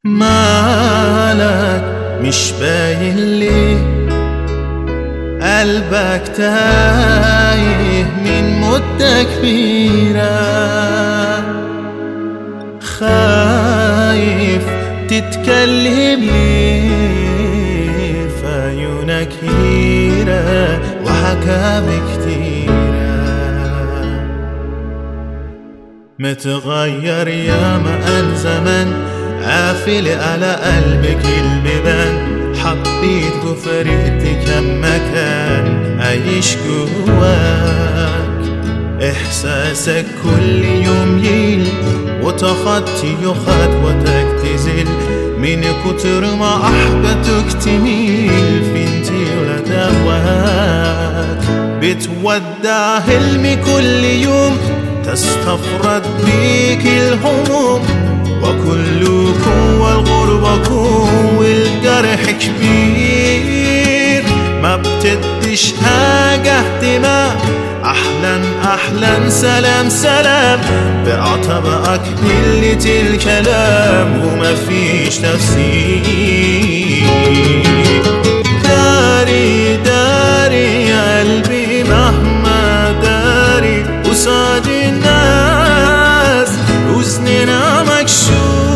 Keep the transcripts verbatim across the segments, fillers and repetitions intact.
مالك مش باين لي قلبك تايه من مدة كبيرة، خايف تتكلم ليه في عيونك هيرة وحكاوي كتيرة. متغير يا ما زمن قافل على قلبك البيبان، حبيت وفرقت كم مكان عايش جواك. إحساسك كل يوم يل وتخطي خطوتك تزل، من كتر ما أحبتك تميل فينتي ولا دواك. بتودع حلمي كل يوم تستفرد بيك الهموم، وكلكم والغربكم والجرح كبير. ما بتديش حاجة اهتمام، أحلى أحلى سلام سلام بعطبقك قلة الكلام وما فيش تفسير. داري داري يا قلبي مهما داري قصاد الناس وزننا مكشوف،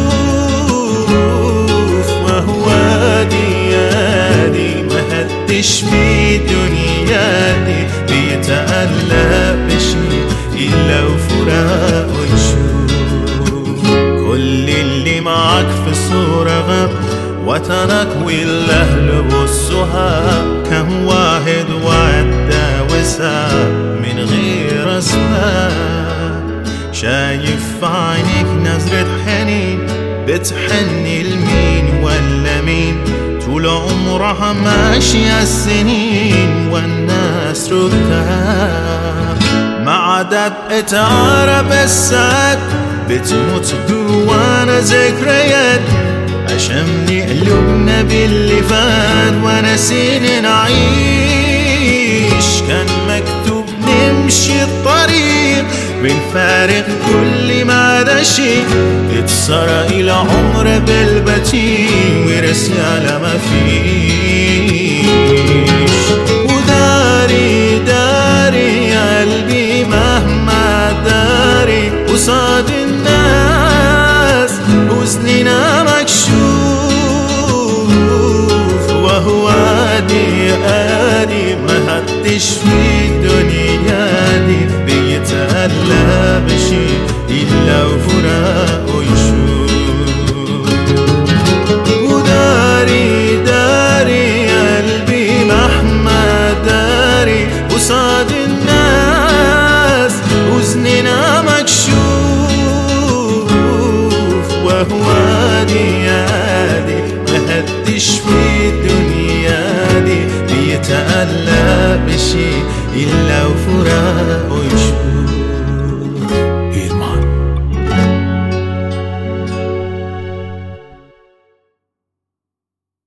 وهو دي يادي مهدش في دنيا دي بيتقلب بشي إلا وفراق ونشوف. كل اللي معك في الصورة غاب وطنك والأهل والصحاب، كم واحد وعدى وساب من غير أسباب. شايف في عينيك نظرة حنين بتحني لمين ولا مين، طول عمرها ماشية السنين والناس ركاب. مع دقة عرب الساعات بتموت جوانا ذكريات، عشان قلوبنا باللي فات ونسينا نعيش. كان مكتوب نمشي الطريق بنفارق كل ما ده شيء، اتسرق العمر بالبتين ورسالة ما فيش. وداري داري يا قلبي مهما داري قصاد الناس وزننا مكشوف، وهو دي آدي مهدش في الدنيا دي بيتقلب بشي إلا وفراق ويشوف. وداري داري يا قلبي مهما داري قصاد